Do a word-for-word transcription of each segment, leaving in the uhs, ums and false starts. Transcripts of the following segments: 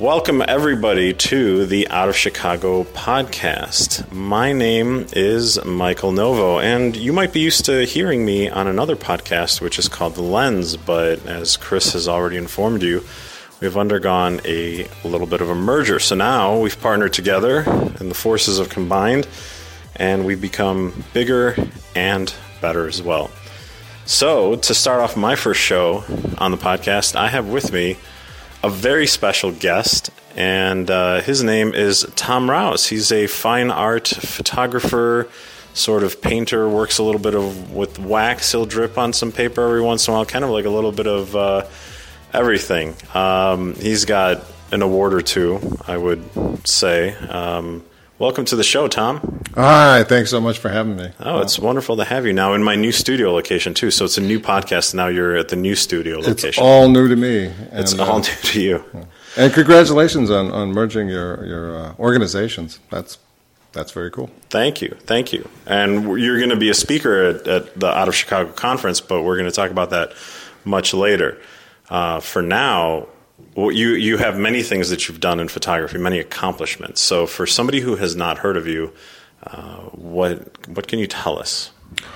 Welcome, everybody, to the Out of Chicago podcast. My name is Michael Novo, and you might be used to hearing me on another podcast, which is called The Lens, but as Chris has already informed you, we've undergone a little bit of a merger. So now we've partnered together, and the forces have combined, and we've become bigger and better as well. So, to start off my first show on the podcast, I have with me a very special guest, and uh, his name is Tom Rouse. He's a fine art photographer, sort of painter, works a little bit of with wax. He'll drip on some paper every once in a while, kind of like a little bit of uh, everything. Um, he's got an award or two, I would say. Um, welcome to the show, Tom. Hi, thanks so much for having me. Oh, it's wonderful to have you now in my new studio location, too. So it's a new podcast. Now you're at the new studio location. It's all new to me. And, it's all uh, new to you. And congratulations on, on merging your, your uh, organizations. That's that's very cool. Thank you. Thank you. And you're going to be a speaker at, at the Out of Chicago conference, but we're going to talk about that much later. Uh, for now, well, you, you have many things that you've done in photography, many accomplishments. So for somebody who has not heard of you, Uh, what what can you tell us?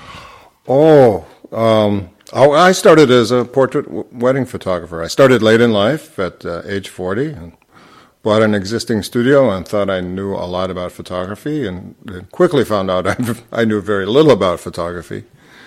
Oh, um, I started as a portrait w- wedding photographer. I started late in life at uh, age forty and bought an existing studio and thought I knew a lot about photography, and quickly found out I, I knew very little about photography.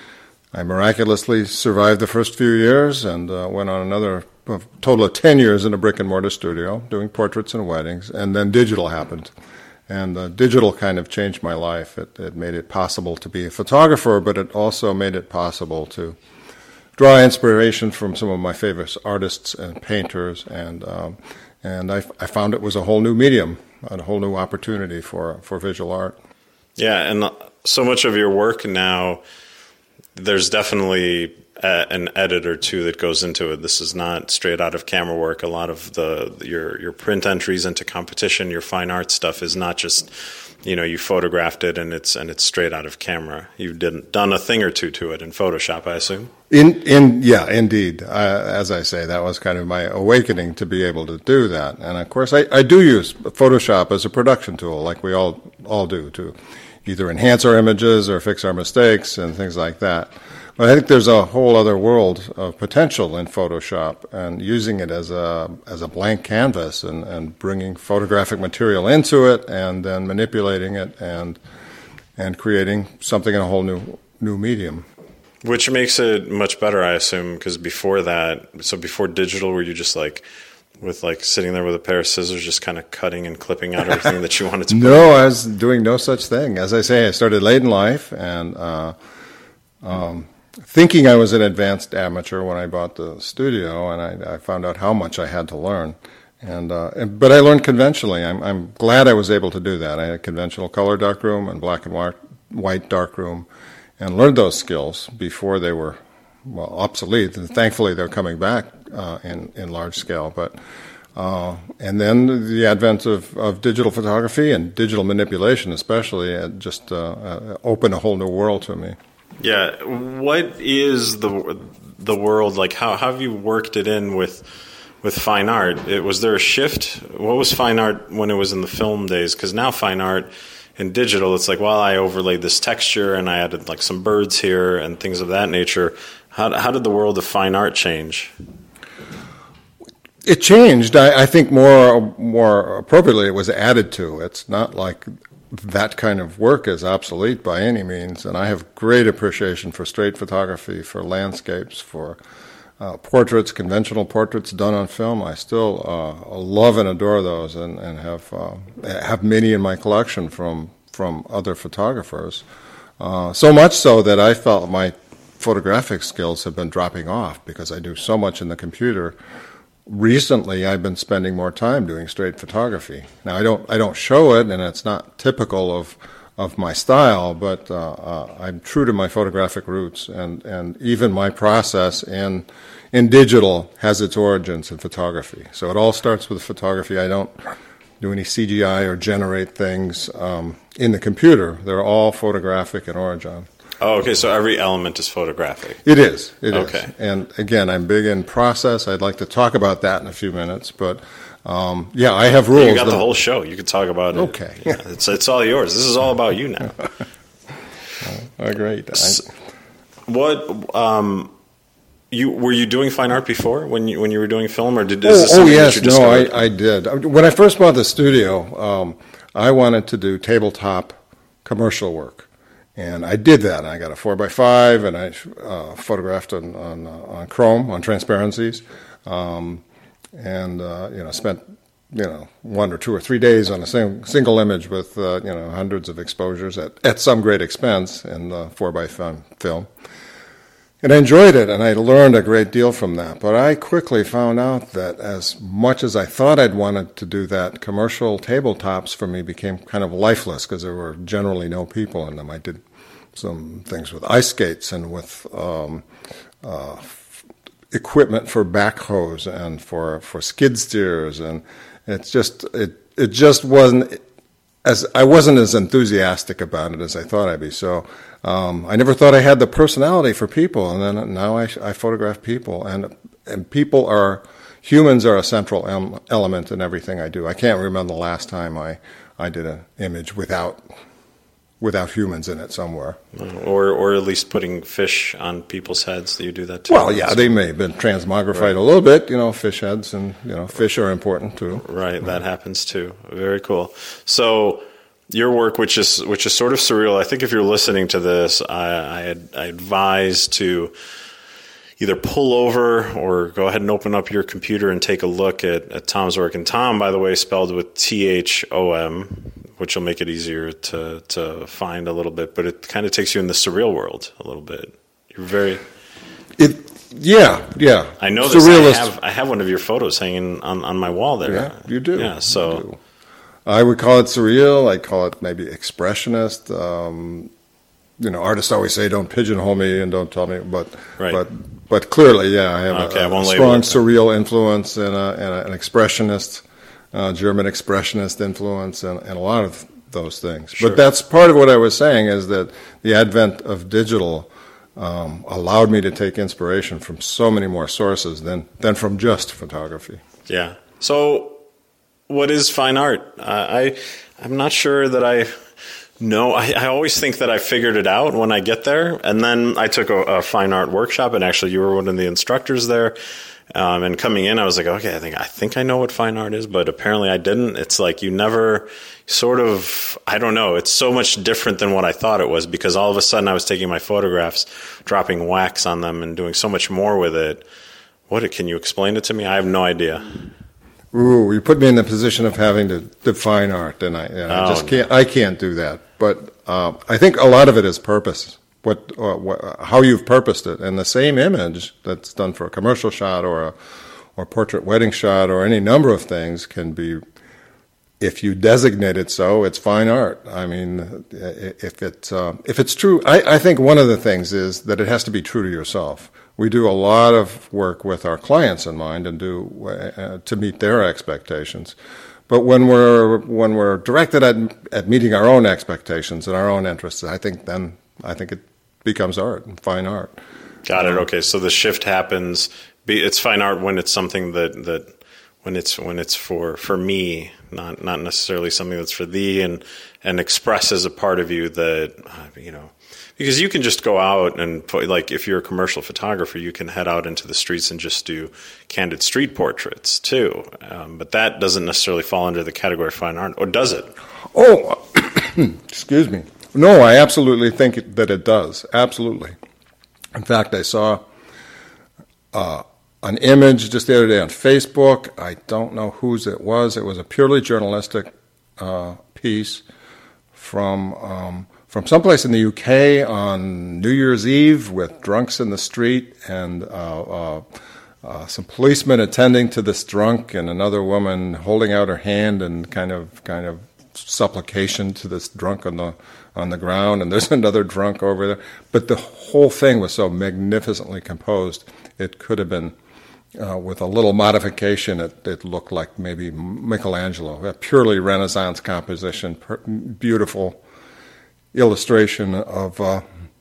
I miraculously survived the first few years and uh, went on another a total of ten years in a brick-and-mortar studio doing portraits and weddings, and then digital happened. And uh, digital kind of changed my life. It, it made it possible to be a photographer, but it also made it possible to draw inspiration from some of my favorite artists and painters. And um, and I, I found it was a whole new medium, a whole new opportunity for, for visual art. Yeah, and so much of your work now, there's definitely a, an edit or two that goes into it. This is not straight out of camera work. A lot of the your your print entries into competition, your fine art stuff is not just, you know, you photographed it and it's and it's straight out of camera. You've did, done a thing or two to it in Photoshop, I assume. In in yeah, indeed. Uh, as I say, that was kind of my awakening to be able to do that. And of course, I, I do use Photoshop as a production tool, like we all all do, to either enhance our images or fix our mistakes and things like that. But I think there's a whole other world of potential in Photoshop, and using it as a as a blank canvas and, and bringing photographic material into it and then manipulating it and and creating something in a whole new new medium. Which makes it much better, I assume, because before that, so before digital, were you just like with like sitting there with a pair of scissors just kind of cutting and clipping out everything that you wanted to put No, in? I was doing no such thing. As I say, I started late in life, and uh, um, thinking I was an advanced amateur when I bought the studio, and I, I found out how much I had to learn. And, uh, and but I learned conventionally. I'm, I'm glad I was able to do that. I had a conventional color darkroom and black and white, white darkroom, and learned those skills before they were, well, obsolete. And thankfully, they're coming back uh, in in large scale. But uh, and then the advent of, of digital photography and digital manipulation, especially, it just uh, uh, opened a whole new world to me. Yeah, what is the the world like? How, how have you worked it in with with fine art? It, was there a shift? What was fine art when it was in the film days? Because now fine art in digital, it's like, well, I overlaid this texture and I added like some birds here and things of that nature. How how did the world of fine art change? It changed. I, I think more more appropriately, it was added to. It's not like that kind of work is obsolete by any means, and I have great appreciation for straight photography, for landscapes, for uh, portraits, conventional portraits done on film. I still uh, love and adore those, and, and have uh, have many in my collection from from other photographers. Uh, so much so that I felt my photographic skills have been dropping off because I do so much in the computer. Recently, I've been spending more time doing straight photography. Now, I don't I don't show it, and it's not typical of of my style, but uh, uh, I'm true to my photographic roots, and, and even my process in in digital has its origins in photography. So it all starts with photography. I don't do any C G I or generate things um, in the computer. They're all photographic in origin. Oh, okay. So every element is photographic. It is. It is. Okay. And again, I'm big in process. I'd like to talk about that in a few minutes, but um, yeah, I have rules. You got that, the whole show. You could talk about it. Okay. Yeah, it's it's all yours. This is all about you now. Oh, great. I, what um, you were you doing fine art before when you when you were doing film, or did is oh, this oh something yes, that you no, discovered? I, I did. When I first bought the studio, um, I wanted to do tabletop commercial work. And I did that. I got a four by five, and I uh, photographed on on, uh, on chrome, on transparencies, um, and uh, you know spent you know one or two or three days on a sing- single image with uh, you know hundreds of exposures at, at some great expense in the four by five film. And I enjoyed it, and I learned a great deal from that. But I quickly found out that as much as I thought I'd wanted to do that, commercial tabletops for me became kind of lifeless because there were generally no people in them. I did some things with ice skates and with um, uh, f- equipment for backhoes and for, for skid steers, and it's just it it just wasn't as I wasn't as enthusiastic about it as I thought I'd be. So um, I never thought I had the personality for people, and then now I, I photograph people, and and people are humans are a central em- element in everything I do. I can't remember the last time I I did an image without. without humans in it somewhere. Or or at least putting fish on people's heads. Do you do that too? Well, yeah, they may have been transmogrified right. a little bit, you know, fish heads, and, you know, fish are important too. Right, that happens too. Very cool. So your work, which is which is sort of surreal, I think if you're listening to this, I, I, had, I advise to either pull over or go ahead and open up your computer and take a look at, at Tom's work. And Tom, by the way, spelled with T H O M, which will make it easier to, to find a little bit, but it kind of takes you in the surreal world a little bit. You're very... It, yeah, yeah. I know this. I have, I have one of your photos hanging on, on my wall there. Yeah, you do. Yeah, so... You do. I would call it surreal. I call it maybe expressionist. Um, you know, artists always say, don't pigeonhole me and don't tell me, but... Right. but But clearly, yeah, I have okay, a, I a strong surreal influence and, a, and a, an expressionist, uh, German expressionist influence, and, and a lot of those things. Sure. But that's part of what I was saying, is that the advent of digital um, allowed me to take inspiration from so many more sources than, than from just photography. Yeah. So what is fine art? Uh, I, I'm not sure that I... No, I, I always think that I figured it out when I get there. And then I took a, a fine art workshop, and actually you were one of the instructors there. Um, and coming in, I was like, okay, I think I think I know what fine art is, but apparently I didn't. It's like you never sort of, I don't know, it's so much different than what I thought it was, because all of a sudden I was taking my photographs, dropping wax on them, and doing so much more with it. What, can you explain it to me? I have no idea. Ooh, you put me in the position of having to define art, and I, and I Oh, just can't. I can't do that. But uh, I think a lot of it is purpose. What, uh, what, how you've purposed it, and the same image that's done for a commercial shot or a or portrait wedding shot or any number of things can be, if you designate it so, it's fine art. I mean, if it uh, if it's true, I, I think one of the things is that it has to be true to yourself. We do a lot of work with our clients in mind and do uh, to meet their expectations. But when we're when we're directed at at meeting our own expectations and our own interests, I think then I think it becomes art, fine art. Got it. Okay, so the shift happens. It's fine art when it's something that, that when it's when it's for, for me, not not necessarily something that's for thee, and and expresses a part of you that uh, you know. Because you can just go out and put, like, if you're a commercial photographer, you can head out into the streets and just do candid street portraits too. Um, but that doesn't necessarily fall under the category of fine art, or does it? Oh, excuse me. No, I absolutely think that it does. Absolutely. In fact, I saw uh, an image just the other day on Facebook. I don't know whose it was. It was a purely journalistic uh, piece from... Um, from someplace in the U K on New Year's Eve with drunks in the street, and uh, uh, uh, some policemen attending to this drunk, and another woman holding out her hand and kind of kind of supplication to this drunk on the on the ground, and there's another drunk over there. But the whole thing was so magnificently composed. It could have been, uh, with a little modification, it, it looked like maybe Michelangelo, a purely Renaissance composition, per- beautiful illustration of uh,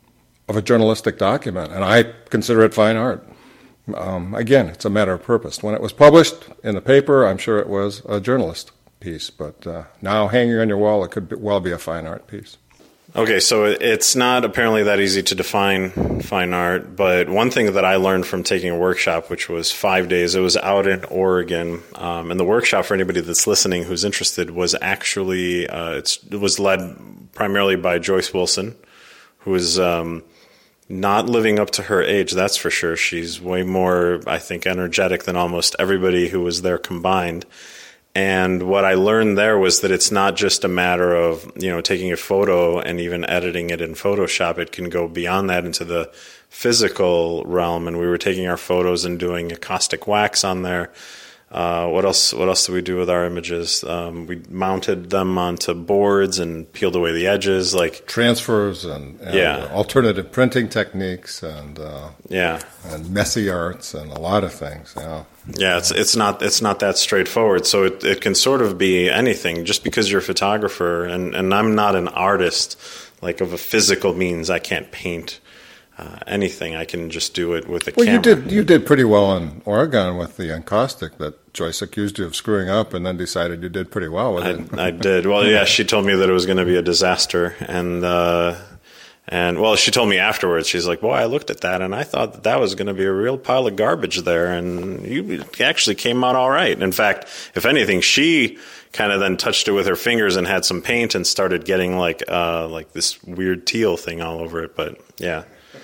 of a journalistic document, and I consider it fine art. Um, again, it's a matter of purpose. When it was published in the paper, I'm sure it was a journalist piece, but uh, now hanging on your wall, it could be, well be a fine art piece. Okay, so it's not apparently that easy to define fine art, but one thing that I learned from taking a workshop, which was five days, it was out in Oregon, um, and the workshop, for anybody that's listening who's interested, was actually, uh, it's, it was led primarily by Joyce Wilson, who is um, not living up to her age, that's for sure. She's way more, I think, energetic than almost everybody who was there combined. And what I learned there was that it's not just a matter of, you know, taking a photo and even editing it in Photoshop. It can go beyond that into the physical realm. And we were taking our photos and doing a caustic wax on there. Uh, what else? What else did we do with our images? Um, we mounted them onto boards and peeled away the edges, like transfers and, and yeah. alternative printing techniques and uh, yeah, and messy arts and a lot of things. Yeah. Yeah, it's it's not it's not that straightforward. So it, it can sort of be anything. Just because you're a photographer, and, and I'm not an artist, like of a physical means, I can't paint uh, anything. I can just do it with a well, camera. Well, you did you did pretty well in Oregon with the encaustic that Joyce accused you of screwing up, and then decided you did pretty well with I, it. I did. Well, yeah, she told me that it was going to be a disaster, and. Uh, And, well, she told me afterwards, she's like, boy, I looked at that, and I thought that that was going to be a real pile of garbage there, and you actually came out all right. In fact, if anything, she kind of then touched it with her fingers and had some paint and started getting, like, uh, like this weird teal thing all over it, but, yeah.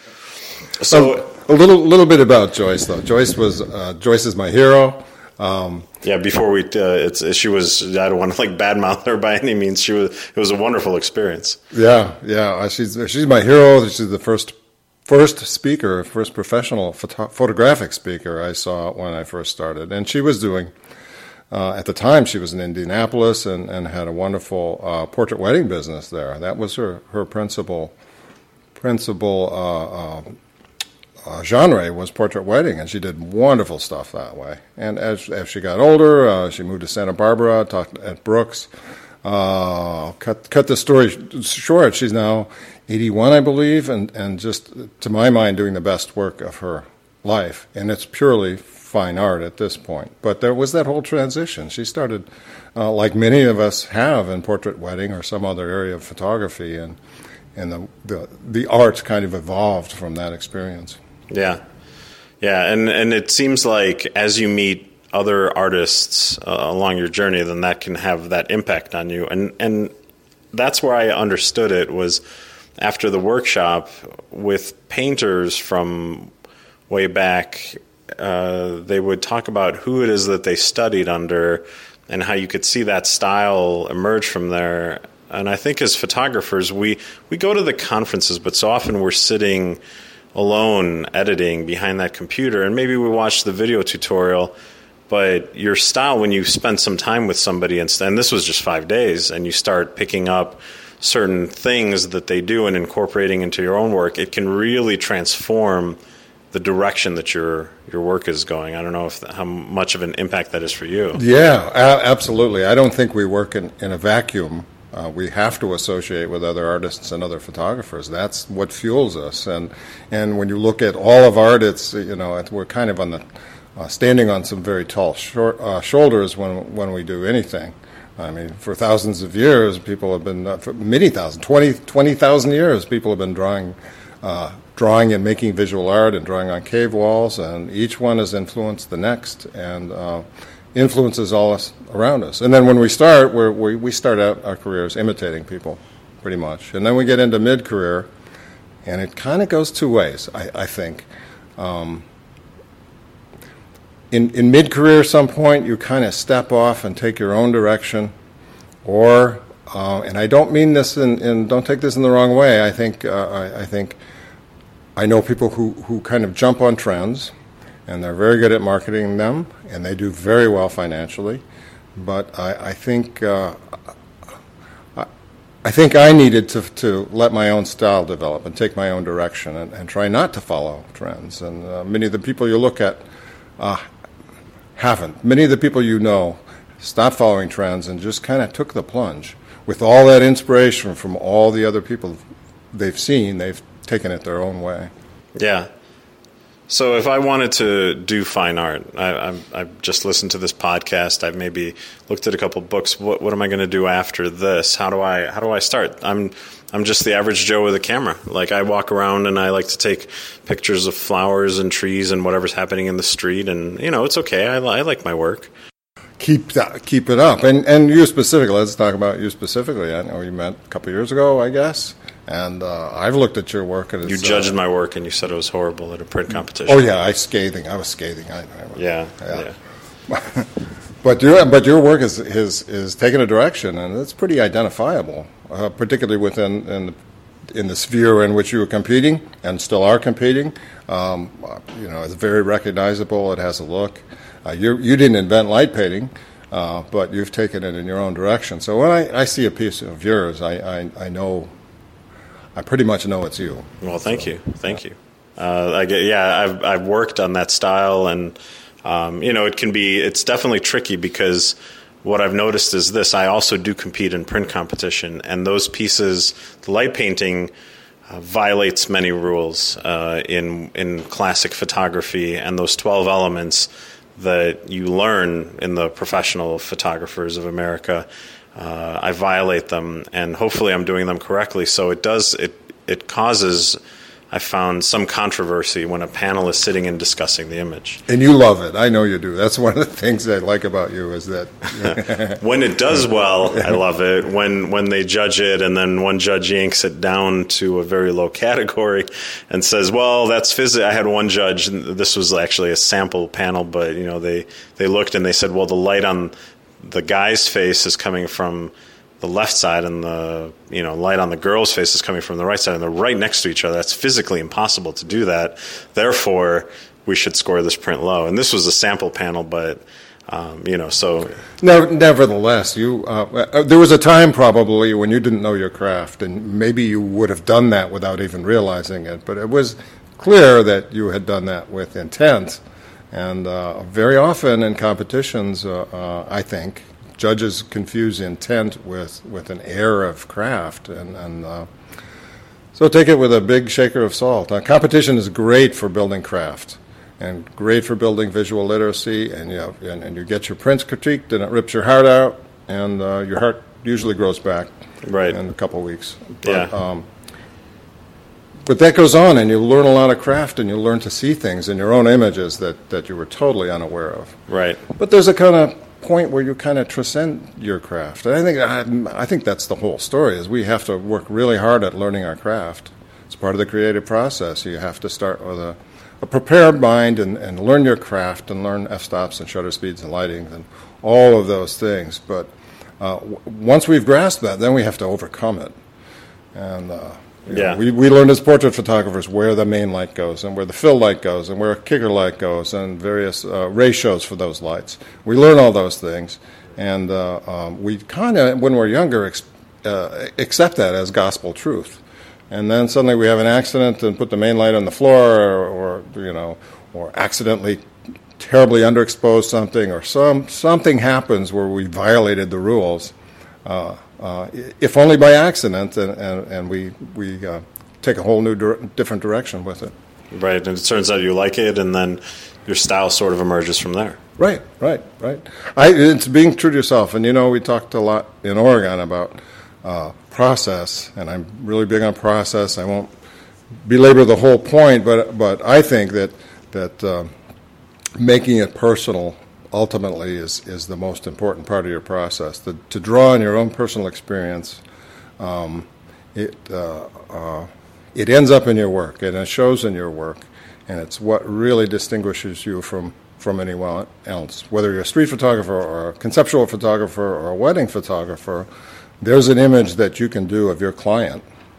So a, a little little bit about Joyce, though. Joyce was uh, Joyce is my hero. Um, yeah, before we, uh, it's she was. I don't want to like badmouth her by any means. She was. It was a wonderful experience. Yeah, yeah. She's she's my hero. She's the first first speaker, first professional photo- photographic speaker I saw when I first started, and she was doing. Uh, at the time, she was in Indianapolis and, and had a wonderful uh, portrait wedding business there. That was her her principal principal. Uh, uh, Uh, genre was portrait wedding, and she did wonderful stuff that way. And as as she got older, uh, she moved to Santa Barbara, taught at Brooks. Uh, cut cut the story short, she's now eighty-one, I believe, and, and just, to my mind, doing the best work of her life. And it's purely fine art at this point. But there was that whole transition. She started, uh, like many of us have in portrait wedding or some other area of photography, and and the the, the art kind of evolved from that experience. Yeah, yeah, and and it seems like as you meet other artists uh, along your journey, then that can have that impact on you. And and that's where I understood it was after the workshop with painters from way back. Uh, they would talk about who it is that they studied under and how you could see that style emerge from there. And I think as photographers, we, we go to the conferences, but so often we're sitting alone editing behind that computer, and maybe we watch the video tutorial, but your style, when you spend some time with somebody, and, and this was just five days, and you start picking up certain things that they do and incorporating into your own work, it can really transform the direction that your your work is going. I don't know if how much of an impact that is for you. Yeah, a- absolutely. I don't think we work in, in a vacuum. Uh, we have to associate with other artists and other photographers. That's what fuels us. And and when you look at all of art, it's you know it's, we're kind of on the uh, standing on some very tall short, uh, shoulders when when we do anything. I mean, for thousands of years, people have been uh, for many thousand, twenty twenty thousand years, people have been drawing. Uh, drawing and making visual art and drawing on cave walls, and each one has influenced the next and uh, influences all us around us. And then when we start, we're, we we start out our careers imitating people, pretty much. And then we get into mid-career, and it kind of goes two ways, I, I think. Um, in, in mid-career, some point, you kind of step off and take your own direction, or, uh, and I don't mean this in, in, don't take this in the wrong way, I think, uh, I, I think, I know people who, who kind of jump on trends, and they're very good at marketing them, and they do very well financially. But I, I think uh, I, I think I needed to to let my own style develop and take my own direction and, and try not to follow trends. And uh, many of the people you look at uh, haven't. Many of the people you know stopped following trends and just kind of took the plunge with all that inspiration from all the other people they've seen. They've taking it their own way. Yeah. So if I wanted to do fine art, I, I've, I've just listened to this podcast. I've maybe looked at a couple books. What, what am I going to do after this? How do I how do I start? I'm I'm just the average Joe with a camera. Like, I walk around and I like to take pictures of flowers and trees and whatever's happening in the street. And, you know, it's okay. I, I like my work. Keep that, keep it up. And and you specifically, let's talk about you specifically. I know you met a couple of years ago, I guess. And uh, I've looked at your work. And you it's, judged uh, my work and you said it was horrible at a print competition. Oh, yeah, I scathing. I was scathing. I, I, yeah, yeah. yeah. But your but your work is is is taking a direction, and it's pretty identifiable, uh, particularly within in the, in the sphere in which you were competing and still are competing. Um, you know, it's very recognizable. It has a look. Uh, you you didn't invent light painting, uh, but you've taken it in your own direction. So when I, I see a piece of yours, I, I, I know, I pretty much know it's you. Well, thank so, you, thank yeah. you. Uh, I get, yeah, I've I've worked on that style, and um, you know, it can be it's definitely tricky because what I've noticed is this: I also do compete in print competition, and those pieces, the light painting. Uh, violates many rules uh, in in classic photography, and those twelve elements that you learn in the professional photographers of America, uh, I violate them, and hopefully I'm doing them correctly. So it does it it causes, I found, some controversy when a panel is sitting and discussing the image. And you love it. I know you do. That's one of the things I like about you is that... when it does well, I love it. When when they judge it and then one judge yanks it down to a very low category and says, well, that's physics. I had one judge, and this was actually a sample panel, but you know they, they looked and they said, well, the light on the guy's face is coming from the left side, and the you know light on the girl's face is coming from the right side, and they're right next to each other. That's physically impossible to do that. Therefore, we should score this print low. And this was a sample panel, but um, you know, so nevertheless, you uh, there was a time probably when you didn't know your craft, and maybe you would have done that without even realizing it. But it was clear that you had done that with intent, and uh, very often in competitions, uh, uh, I think. Judges confuse intent with, with an air of craft, and, and uh, so take it with a big shaker of salt. Uh, competition is great for building craft and great for building visual literacy, and you know, and, and you get your prints critiqued, and it rips your heart out, and uh, your heart usually grows back right. in a couple of weeks. But, yeah. Um, but that goes on, and you learn a lot of craft, and you learn to see things in your own images that, that you were totally unaware of. Right. But there's a kind of point where you kind of transcend your craft. And I think I, I think that's the whole story, is we have to work really hard at learning our craft. It's part of the creative process. You have to start with a, a prepared mind and, and learn your craft and learn f-stops and shutter speeds and lighting and all of those things. But uh, w- once we've grasped that, then we have to overcome it. And uh, You know, yeah. we, we learned as portrait photographers where the main light goes and where the fill light goes and where a kicker light goes and various uh, ratios for those lights. We learn all those things, and uh, um, we kind of, when we're younger, ex- uh, accept that as gospel truth. And then suddenly we have an accident and put the main light on the floor, or, or you know, or accidentally terribly underexpose something, or some something happens where we violated the rules. Uh, Uh, if only by accident, and, and, and we we uh, take a whole new dir- different direction with it. Right, and it turns out you like it, and then your style sort of emerges from there. Right, right, right. I, it's being true to yourself, and you know we talked a lot in Oregon about uh, process, and I'm really big on process. I won't belabor the whole point, but but I think that that uh, making it personal ultimately is, is the most important part of your process. The, to draw on your own personal experience, um, it uh, uh, it ends up in your work, and it shows in your work, and it's what really distinguishes you from, from anyone else. Whether you're a street photographer or a conceptual photographer or a wedding photographer, there's an image that you can do of your client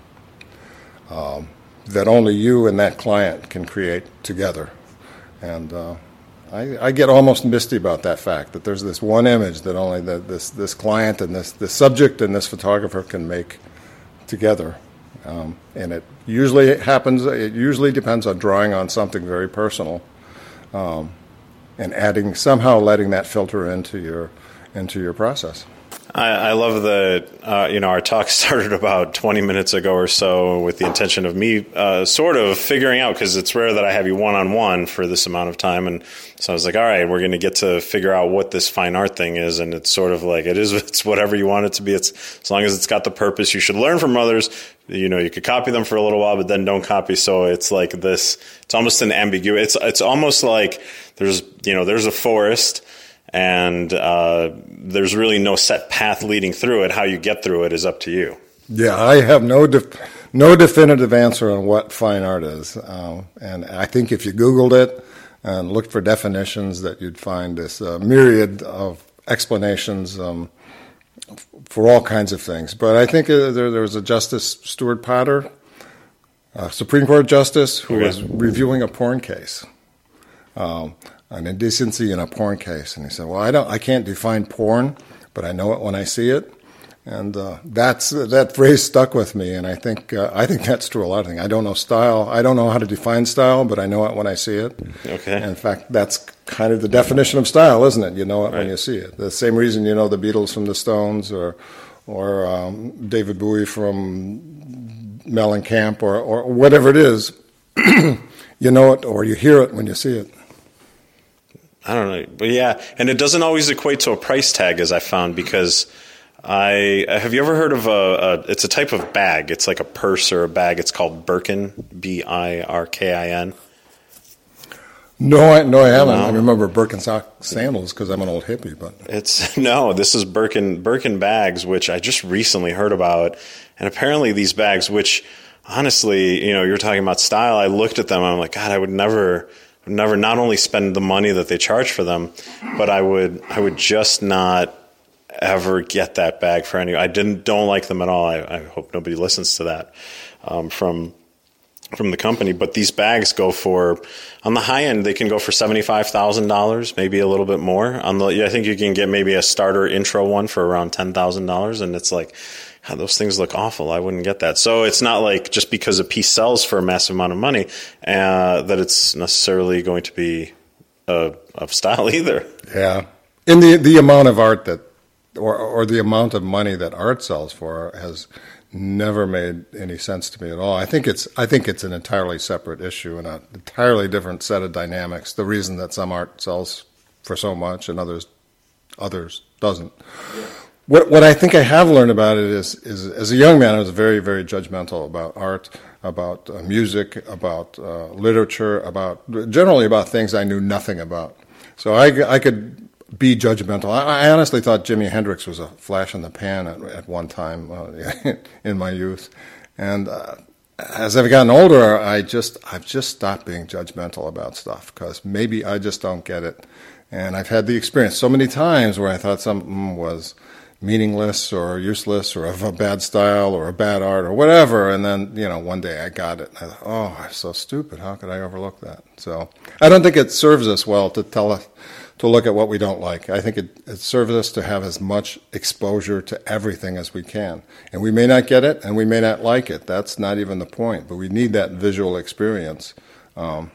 um, that only you and that client can create together. And uh, I, I get almost misty about that fact, that there's this one image that only the, this this client and this, this subject and this photographer can make together. Um, and it usually happens, it usually depends on drawing on something very personal um, and adding, somehow letting that filter into your into your process. I, I love that, uh, you know, our talk started about twenty minutes ago or so with the intention of me uh, sort of figuring out, because it's rare that I have you one-on-one for this amount of time. And so I was like, all right, we're going to get to figure out what this fine art thing is. And it's sort of like, it is, it's whatever you want it to be. It's as long as it's got the purpose. You should learn from others. You know, you could copy them for a little while, but then don't copy. So it's like this, it's almost an ambiguity. It's, it's almost like there's, you know, there's a forest, and uh, there's really no set path leading through it. How you get through it is up to you. Yeah, I have no def- no definitive answer on what fine art is. Uh, and I think if you Googled it and looked for definitions, that you'd find this uh, myriad of explanations um, for all kinds of things. But I think uh, there, there was a Justice Stuart Potter, a Supreme Court justice, who okay. was reviewing a porn case. Um, an indecency in a porn case, and he said, "Well, I don't, I can't define porn, but I know it when I see it," and uh, that's that phrase stuck with me. And I think uh, I think that's true a lot of things. I don't know style, I don't know how to define style, but I know it when I see it. Okay. And in fact, that's kind of the definition of style, isn't it? You know it right. when you see it. The same reason you know the Beatles from the Stones, or or um, David Bowie from Mellencamp, or or whatever it is. You know it, or you hear it when you see it. I don't know, but yeah, and it doesn't always equate to a price tag, as I found, because I have you ever heard of a, a it's a type of bag. It's like a purse or a bag. It's called Birkin, B I R K I N. No, I no, I haven't. No. I remember Birkenstock sandals because I'm an old hippie, but it's no. This is Birkin Birkin bags, which I just recently heard about, and apparently these bags, which honestly, you know, you're talking about style. I looked at them, and I'm like, God, I would never. Never not only spend the money that they charge for them, but I would I would just not ever get that bag for any. I didn't don't like them at all. I, I hope nobody listens to that um, from from the company. But these bags go for, on the high end, they can go for seventy-five thousand dollars, maybe a little bit more. On the I think you can get maybe a starter intro one for around ten thousand dollars, and it's like, God, those things look awful. I wouldn't get that. So it's not like just because a piece sells for a massive amount of money uh, that it's necessarily going to be uh, of style either. Yeah. In the the amount of art that, or or the amount of money that art sells for has never made any sense to me at all. I think it's I think it's an entirely separate issue and an entirely different set of dynamics. The reason that some art sells for so much and others others doesn't. Yeah. What what I think I have learned about it is, is as a young man, I was very, very judgmental about art, about uh, music, about uh, literature, about generally about things I knew nothing about. So I, I could be judgmental. I, I honestly thought Jimi Hendrix was a flash in the pan at, at one time uh, in my youth. And uh, as I've gotten older, I just I've just stopped being judgmental about stuff because maybe I just don't get it. And I've had the experience so many times where I thought something was meaningless or useless or of a bad style or a bad art or whatever, and then, you know, one day I got it. And I thought, oh, I'm so stupid. How could I overlook that? So I don't think it serves us well to tell us to look at what we don't like. I think it, it serves us to have as much exposure to everything as we can. And we may not get it, and we may not like it. That's not even the point. But we need that visual experience um,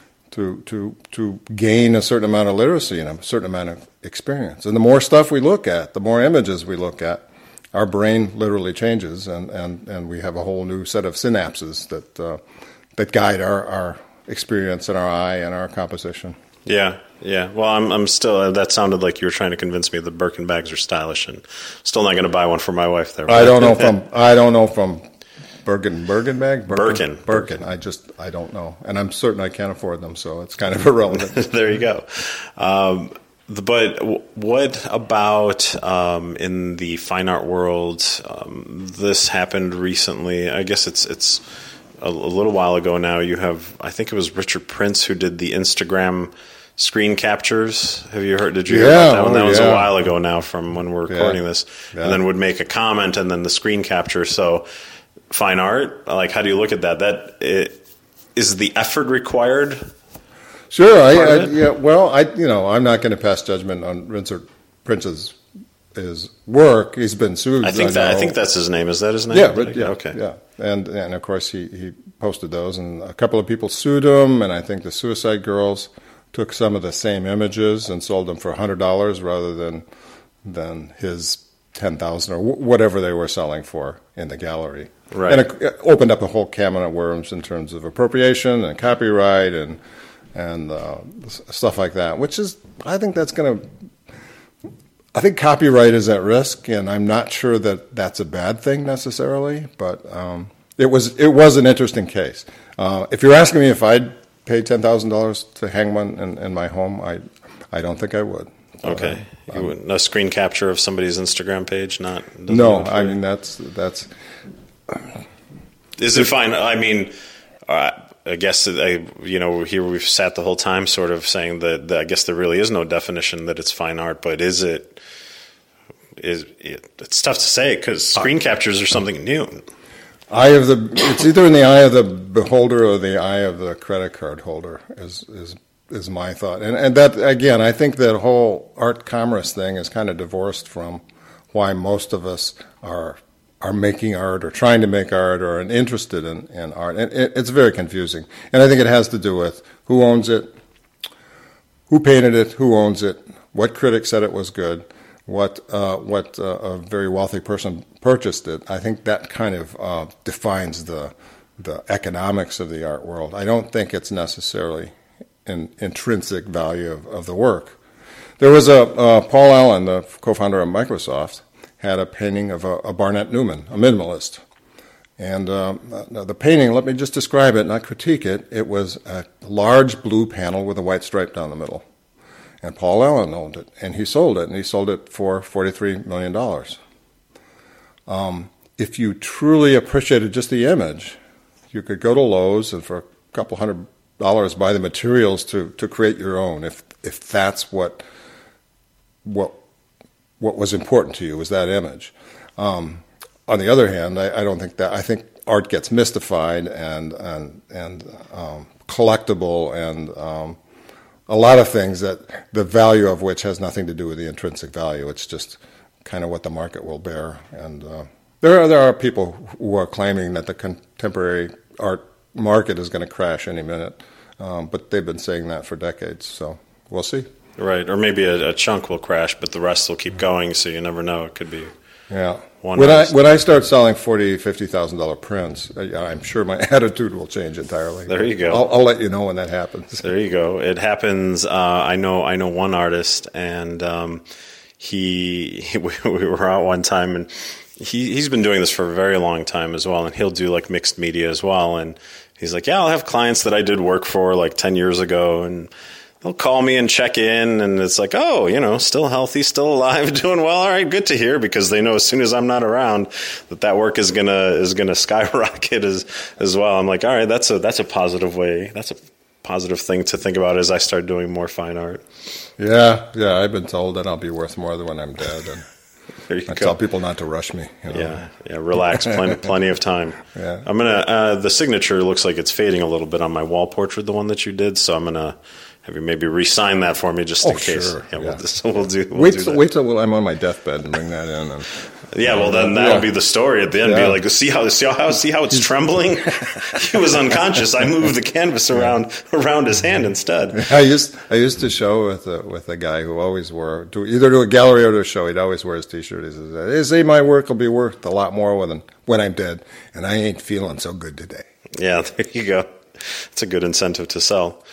to to to gain a certain amount of literacy and a certain amount of experience. And the more stuff we look at, the more images we look at, our brain literally changes, and, and, and we have a whole new set of synapses that uh, that guide our, our experience and our eye and our composition. Yeah, yeah. Well, I'm I'm still. That sounded like you were trying to convince me that Birkin bags are stylish, and still not going to buy one for my wife. There. I don't know from I don't know from Birkin Birkin bag Birkin Birkin. Birkin. I just I don't know, and I'm certain I can't afford them, so it's kind of irrelevant. There you go. Um, But what about um, in the fine art world? Um, this happened recently. I guess it's it's a, a little while ago now. You have, I think it was Richard Prince who did the Instagram screen captures. Have you heard? Did you hear yeah, about that one? That oh, was yeah. a while ago now from when we're recording yeah. this. Yeah. And then would make a comment and then the screen capture. So fine art, like how do you look at that? That it, is the effort required? Sure. I, I, yeah. Well, I you know I'm not going to pass judgment on Richard Prince's his work. He's been sued. I think I, that I think that's his name. Is that his name? Yeah. But, yeah. Okay. Yeah. And and of course he, he posted those, and a couple of people sued him, and I think the Suicide Girls took some of the same images and sold them for a hundred dollars rather than than his ten thousand or w- whatever they were selling for in the gallery. Right. And it, it opened up a whole can of worms in terms of appropriation and copyright and and uh, stuff like that, which is, I think that's going to, I think copyright is at risk, and I'm not sure that that's a bad thing necessarily, but um, it was it was an interesting case. Uh, if you're asking me if I'd pay ten thousand dollars to hang one in, in my home, I I don't think I would. Okay. Uh, you wouldn't, no screen capture of somebody's Instagram page? Not. No, I mean, that's, that's. Is it fine? I mean, uh, I guess, I, you know, here we've sat the whole time sort of saying that, that I guess there really is no definition that it's fine art, but is it, is it, it's tough to say because screen captures are something new. Eye of the, it's either in the eye of the beholder or the eye of the credit card holder is, is, is my thought. And, and that, again, I think that whole art commerce thing is kind of divorced from why most of us are are making art or trying to make art or are interested in, in art. And it, it's very confusing. And I think it has to do with who owns it, who painted it, who owns it, what critic said it was good, what uh, what uh, a very wealthy person purchased it. I think that kind of uh, defines the the economics of the art world. I don't think it's necessarily an intrinsic value of, of the work. There was a uh, Paul Allen, the co-founder of Microsoft, had a painting of a, a Barnett Newman, a minimalist. And um, the painting, let me just describe it, not critique it. It was a large blue panel with a white stripe down the middle. And Paul Allen owned it, and he sold it, and he sold it for forty-three million dollars. Um, if you truly appreciated just the image, you could go to Lowe's and for a couple hundred dollars buy the materials to, to create your own, if if that's what what what was important to you, was that image. Um, on the other hand, I, I don't think that, I think art gets mystified and and and um, collectible and um, a lot of things that the value of which has nothing to do with the intrinsic value. It's just kind of what the market will bear. And uh, there are there are people who are claiming that the contemporary art market is going to crash any minute, um, but they've been saying that for decades. So we'll see. Right, or maybe a, a chunk will crash, but the rest will keep going. So you never know. It could be. Yeah. One when I when I start selling forty, fifty thousand dollar prints, I'm sure my attitude will change entirely. There you go. I'll, I'll let you know when that happens. There you go. It happens. Uh, I know. I know one artist, and um, he, he we were out one time, and he he's been doing this for a very long time as well, and he'll do like mixed media as well. And he's like, yeah, I'll have clients that I did work for like ten years ago, and they'll call me and check in, and it's like, oh, you know, still healthy, still alive, doing well. All right, good to hear, because they know as soon as I'm not around that that work is gonna is gonna skyrocket as as well. I'm like, all right, that's a that's a positive way. That's a positive thing to think about as I start doing more fine art. Yeah, yeah, I've been told that I'll be worth more than when I'm dead, and there you I go. tell people not to rush me. You know? Yeah, yeah, relax, plenty, plenty of time. Yeah. I'm gonna. Uh, the signature looks like it's fading a little bit on my wall portrait, the one that you did. So I'm gonna have you maybe re-sign that for me just in oh, case. Sure. Yeah, yeah. We'll, so we'll do. We'll wait, do till, that. wait till I'm on my deathbed and bring that in. And, yeah, well then that yeah. would be the story at the end. Yeah. Be like, see how see how see how it's trembling. He was unconscious. I moved the canvas around around his hand instead. I used I used to show with a, with a guy who always wore to either to a gallery or to a show. He'd always wear his T-shirt. He says, "They say my work will be worth a lot more when when I'm dead, and I ain't feeling so good today." Yeah, there you go. It's a good incentive to sell.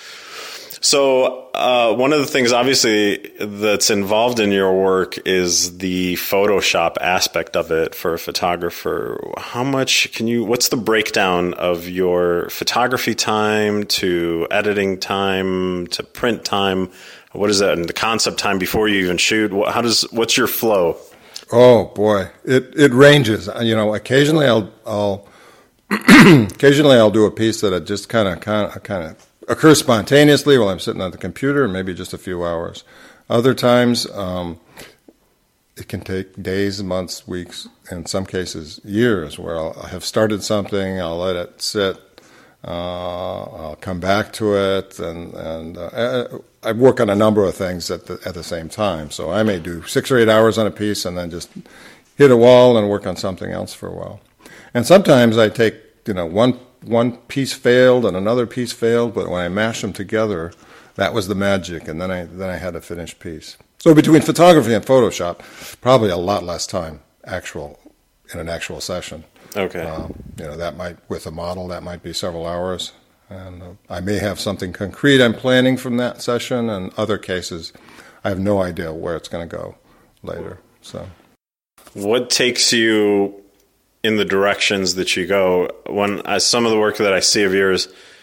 So uh, one of the things, obviously, that's involved in your work is the Photoshop aspect of it for a photographer. How much can you, what's the breakdown of your photography time to editing time to print time? What is that? And the concept time before you even shoot? How does, what's your flow? Oh boy, it it ranges. You know, occasionally I'll I'll occasionally I'll do a piece that it just kind of kind of kind of occurs spontaneously while I'm sitting at the computer, maybe just a few hours. Other times, um, it can take days, months, weeks, in some cases years, where I'll have started something, I'll let it sit, uh, I'll come back to it, and, and uh, I work on a number of things at the, at the same time. So I may do six or eight hours on a piece and then just hit a wall and work on something else for a while. And sometimes I take, you know, one one piece failed and another piece failed, but when I mashed them together, that was the magic, and then I then I had a finished piece. So between photography and Photoshop, probably a lot less time actual in an actual session. Okay. Um, you know, that might, with a model, that might be several hours. And uh, I may have something concrete I'm planning from that session, and other cases, I have no idea where it's going to go later. So, what takes you in the directions that you go? When uh, some of the work that I see of yours,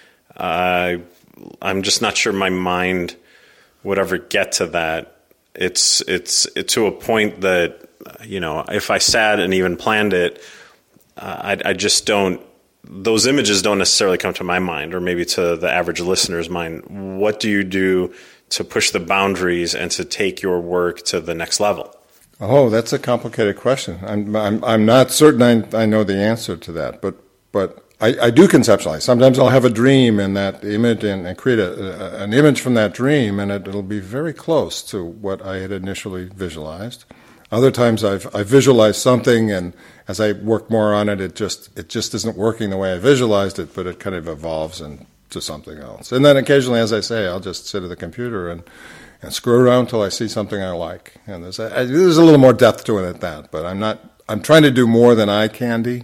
uh, I'm just not sure my mind would ever get to that. It's it's it, to a point that, you know, if I sat and even planned it, uh, I, I just don't. Those images don't necessarily come to my mind, or maybe to the average listener's mind. What do you do to push the boundaries and to take your work to the next level? Oh, that's a complicated question. I'm I'm, I'm not certain I, I know the answer to that, but but I, I do conceptualize. Sometimes I'll have a dream in that image and, and create a, a, an image from that dream, and it, it'll be very close to what I had initially visualized. Other times I've I visualized something, and as I work more on it, it just it just isn't working the way I visualized it, but it kind of evolves into something else. And then occasionally, as I say, I'll just sit at the computer and, and screw around till I see something I like. And there's a, there's a little more depth to it at that. But I'm not I'm trying to do more than eye candy.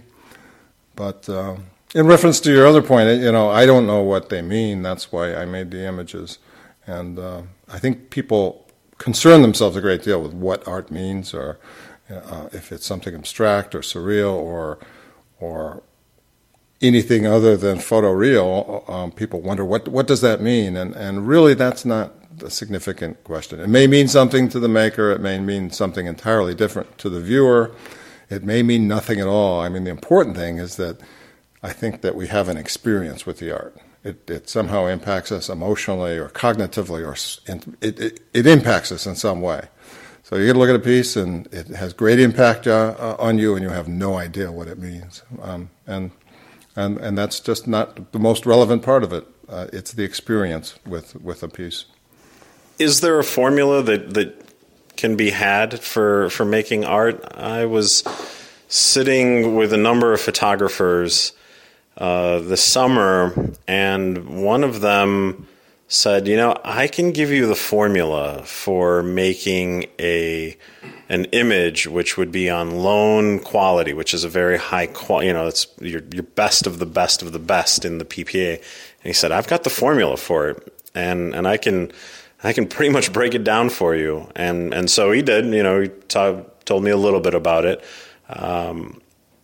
But uh, in reference to your other point, you know, I don't know what they mean. That's why I made the images, and uh, I think people concern themselves a great deal with what art means, or uh, if it's something abstract or surreal or or anything other than photoreal. Um, people wonder what what does that mean, and and really that's not a significant question. It may mean something to the maker. It may mean something entirely different to the viewer. It may mean nothing at all. I mean, the important thing is that I think that we have an experience with the art. It, it somehow impacts us emotionally or cognitively, or it, it, it impacts us in some way. So you get to look at a piece, and it has great impact uh, on you, and you have no idea what it means. Um, and and and that's just not the most relevant part of it. Uh, it's the experience with, with a piece. Is there a formula that, that can be had for, for making art? I was sitting with a number of photographers Uh, this summer, and one of them said, you know, I can give you the formula for making a an image which would be on lone quality, which is a very high quality, you know, it's your, your best of the best of the best in the P P A. And he said, I've got the formula for it, and and I can I can pretty much break it down for you. And and so he did, you know, he t- told me a little bit about it. Um,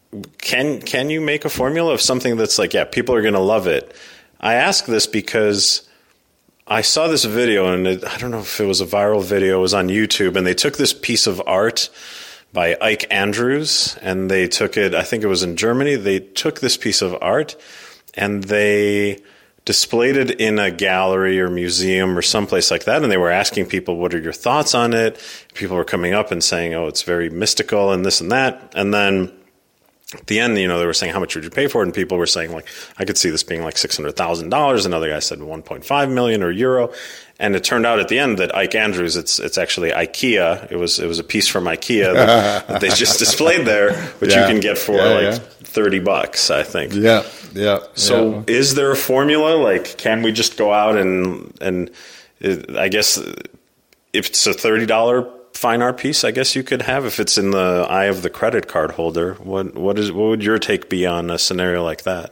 Can can you make a formula of something that's like, yeah, people are going to love it? I ask this because I saw this video, and it, I don't know if it was a viral video. It was on YouTube, and they took this piece of art by Ike Andrews, and they took it, I think it was in Germany. They took this piece of art, and they displayed it in a gallery or museum or someplace like that, and they were asking people, what are your thoughts on it? People were coming up and saying, oh, it's very mystical and this and that. And then at the end, you know, they were saying, how much would you pay for it? And people were saying, like, I could see this being like six hundred thousand dollars. Another guy said one point five million dollars or euro. And it turned out at the end that Ike Andrews, it's it's actually IKEA. It was it was a piece from IKEA that, that they just displayed there, which yeah. you can get for yeah, like yeah. thirty bucks, I think. Yeah, yeah. So yeah. Is there a formula? Like, can we just go out and, and I guess if it's a thirty dollars fine art piece, I guess you could have, if it's in the eye of the credit card holder. What what is what would your take be on a scenario like that?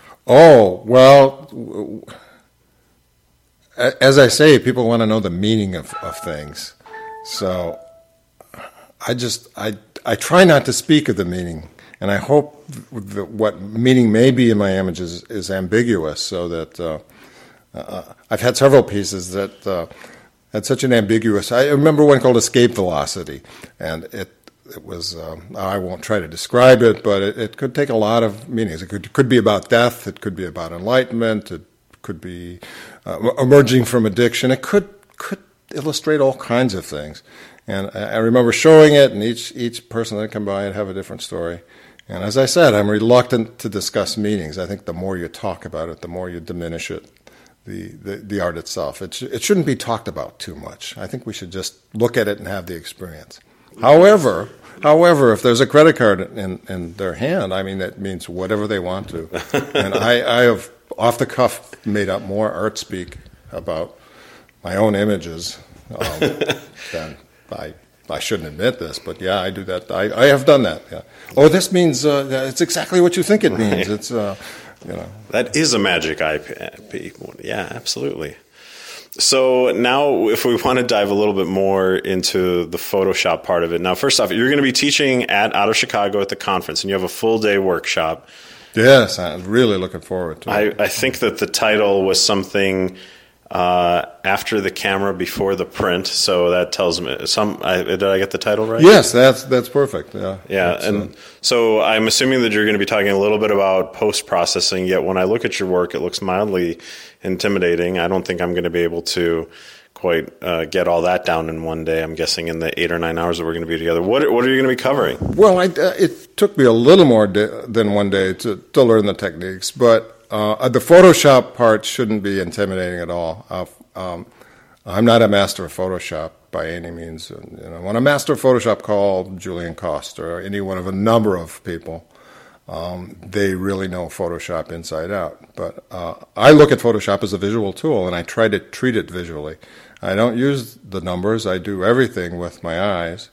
Oh, well, as I say, people want to know the meaning of, of things. So I just I I try not to speak of the meaning, and I hope that what meaning may be in my images is ambiguous, so that uh, uh, I've had several pieces that uh, had such an ambiguous. I remember one called Escape Velocity, and it it was. Um, I won't try to describe it, but it, it could take a lot of meanings. It could could be about death. It could be about enlightenment. It could be uh, emerging from addiction. It could could illustrate all kinds of things. And I, I remember showing it, and each each person that come by would have a different story. And as I said, I'm reluctant to discuss meanings. I think the more you talk about it, the more you diminish it. The, the, the art itself. It, sh- it shouldn't be talked about too much. I think we should just look at it and have the experience. However, however, if there's a credit card in, in their hand, I mean, that means whatever they want to. And I, I have, off the cuff, made up more art speak about my own images um, then I I shouldn't admit this, but yeah, I do that. I, I have done that. Yeah. Oh, this means uh, it's exactly what you think it means. Right. It's uh, you know that is a magic I P. Yeah, absolutely. So now, if we want to dive a little bit more into the Photoshop part of it. Now, first off, you're going to be teaching at out of Chicago at the conference, and you have a full day workshop. Yes, I'm really looking forward to it. I, I think that the title was something uh, after the camera, before the print. So that tells me some. I, did I get the title right? Yes, that's that's perfect. Yeah, yeah. that's, and uh, so I'm assuming that you're going to be talking a little bit about post processing. Yet when I look at your work, it looks mildly intimidating. I don't think I'm going to be able to quite uh, get all that down in one day. I'm guessing in the eight or nine hours that we're going to be together. What what are you going to be covering? Well, I, uh, it took me a little more de- than one day to, to learn the techniques, but uh, the Photoshop part shouldn't be intimidating at all. Uh, um, I'm not a master of Photoshop by any means. You know, when a master of Photoshop, call Julian Cost or any one of a number of people. Um, they really know Photoshop inside out. But uh, I look at Photoshop as a visual tool, and I try to treat it visually. I don't use the numbers. I do everything with my eyes.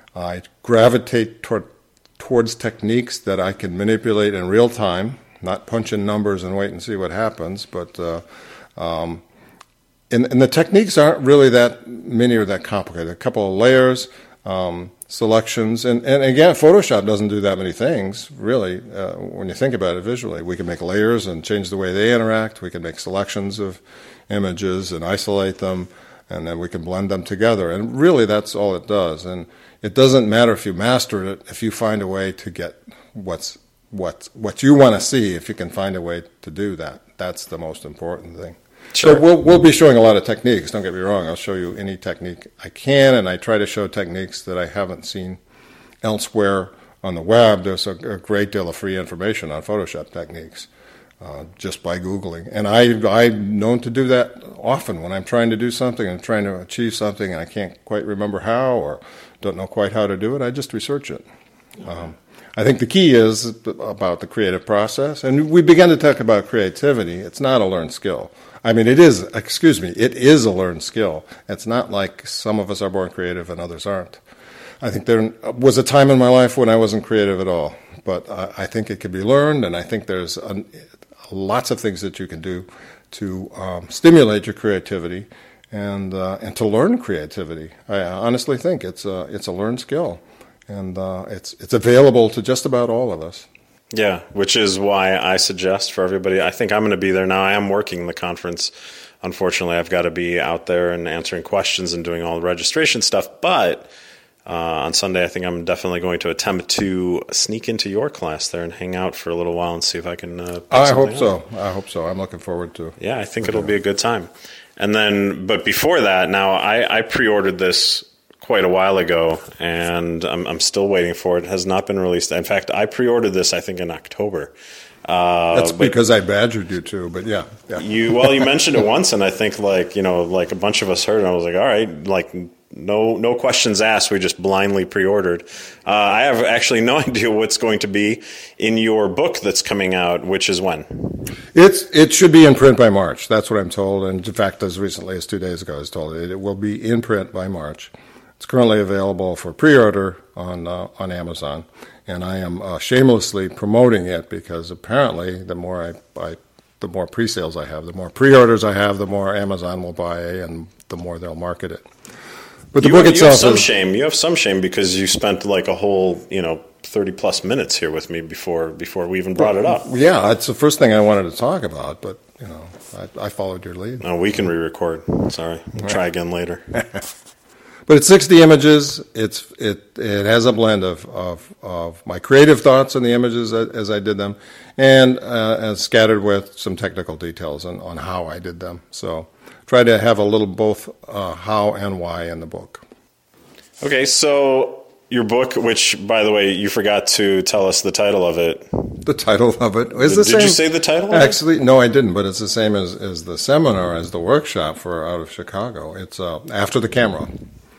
I gravitate toward, towards techniques that I can manipulate in real time, not punch in numbers and wait and see what happens. But uh, um, and, and the techniques aren't really that many or that complicated. A couple of layers, um, selections, and, and again, Photoshop doesn't do that many things, really, uh, when you think about it visually. We can make layers and change the way they interact. We can make selections of images and isolate them, and then we can blend them together. And really, that's all it does. And it doesn't matter if you master it, if you find a way to get what's what what you want to see, if you can find a way to do that. That's the most important thing. Sure. So we'll we'll be showing a lot of techniques. Don't get me wrong. I'll show you any technique I can, and I try to show techniques that I haven't seen elsewhere on the web. There's a, a great deal of free information on Photoshop techniques uh, just by Googling. And I, I'm known to do that often when I'm trying to do something and trying to achieve something and I can't quite remember how or don't know quite how to do it. I just research it. Um, I think the key is about the creative process. And we began to talk about creativity. It's not a learned skill. I mean, it is, excuse me, it is a learned skill. It's not like some of us are born creative and others aren't. I think there was a time in my life when I wasn't creative at all, but I, I think it can be learned, and I think there's a, lots of things that you can do to um, stimulate your creativity and uh, and to learn creativity. I honestly think it's a, it's a learned skill, and uh, it's it's available to just about all of us. Yeah, which is why I suggest for everybody, I think I'm going to be there now. I am working the conference. Unfortunately, I've got to be out there and answering questions and doing all the registration stuff. But uh, on Sunday, I think I'm definitely going to attempt to sneak into your class there and hang out for a little while and see if I can uh, I hope so. On. I hope so. I'm looking forward to it. Yeah, I think it'll be a good time. And then, but before that, now I, I pre-ordered this quite a while ago, and I'm, I'm still waiting for it. It has not been released. In fact, I pre-ordered this, I think, in October. Uh, That's because I badgered you too, but yeah, yeah. You well, you mentioned it once, and I think like you know, like a bunch of us heard, and I was like, all right, like no, no questions asked. We just blindly pre-ordered. Uh, I have actually no idea what's going to be in your book that's coming out, which is when. It's it should be in print by March. That's what I'm told, and in fact, as recently as two days ago, I was told it, it will be in print by March. It's currently available for pre-order on uh, on Amazon, and I am uh, shamelessly promoting it because apparently the more I, I the more pre-sales I have, the more pre-orders I have, the more Amazon will buy, and the more they'll market it. But the you book have, itself you have some is, shame. You have some shame because you spent like a whole you know thirty plus minutes here with me before before we even brought it up. Yeah, it's the first thing I wanted to talk about, but you know I, I followed your lead. No, we can re-record. Sorry, we'll right. try again later. But it's sixty images. It's it it has a blend of of, of my creative thoughts in the images as, as I did them, and uh, and scattered with some technical details on, on how I did them. So try to have a little both uh, how and why in the book. Okay, so your book, which by the way you forgot to tell us the title of it. The title of it is the did same. Did you say the title? Actually, no, I didn't. But it's the same as, as the seminar, as the workshop for Out of Chicago. It's uh, After the Camera.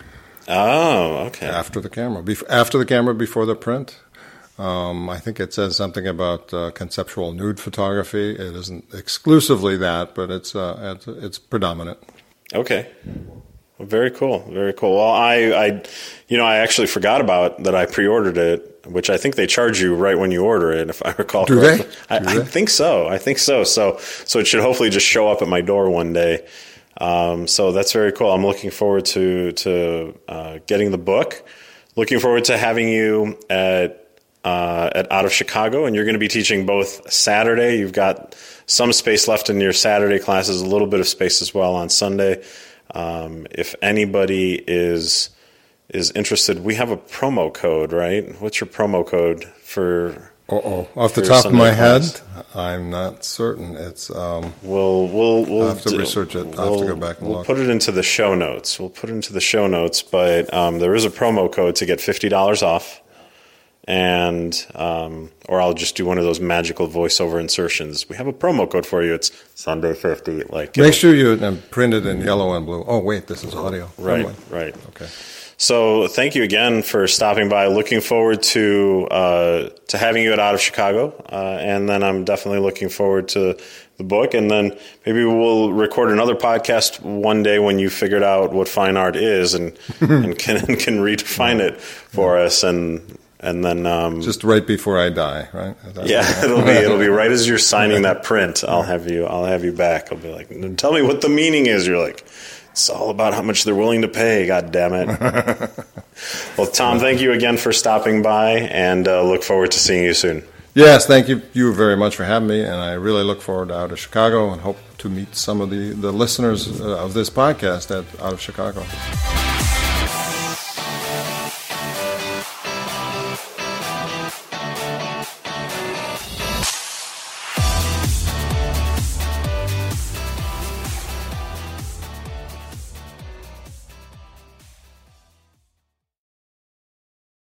Oh, okay. After the camera, Bef- after the camera, before the print. Um, I think it says something about uh, conceptual nude photography. It isn't exclusively that, but it's uh, it's, it's predominant. Okay. Very cool. Very cool. Well, I, I, you know, I actually forgot about that. I pre-ordered it, which I think they charge you right when you order it, if I recall Do correctly. they? Do I, they? I think so. I think so. So, so it should hopefully just show up at my door one day. Um, so that's very cool. I'm looking forward to to uh, getting the book. Looking forward to having you at uh, at Out of Chicago, and you're going to be teaching both Saturday. You've got some space left in your Saturday classes, a little bit of space as well on Sunday. Um, if anybody is is interested, we have a promo code, right? What's your promo code for? Uh-oh. Off the for top Sunday of my class? head, I'm not certain. It's um, We'll we'll we'll I'll have to do- research it. I'll We'll, have to go back and we'll look. put it into the show notes. We'll put it into the show notes, but um, there is a promo code to get fifty dollars off, and um, or I'll just do one of those magical voiceover insertions. We have a promo code for you. It's Sunday fifty. Like Make sure you uh, print it in yellow and blue. Oh, wait, this is audio. right, only. right. Okay. So thank you again for stopping by. Looking forward to uh, to having you at Out of Chicago, uh, and then I'm definitely looking forward to the book. And then maybe we'll record another podcast one day when you figured out what fine art is and and can and can redefine it for us. And and then um, Just right before I die, right? Is that yeah, right? it'll be it'll be right as you're signing that print. I'll have you I'll have you back. I'll be like, tell me what the meaning is. You're like, it's all about how much they're willing to pay, God damn it. Well, Tom, thank you again for stopping by, and uh, look forward to seeing you soon. Yes, thank you, you very much for having me, and I really look forward to Out of Chicago and hope to meet some of the, the listeners uh, of this podcast at Out of Chicago.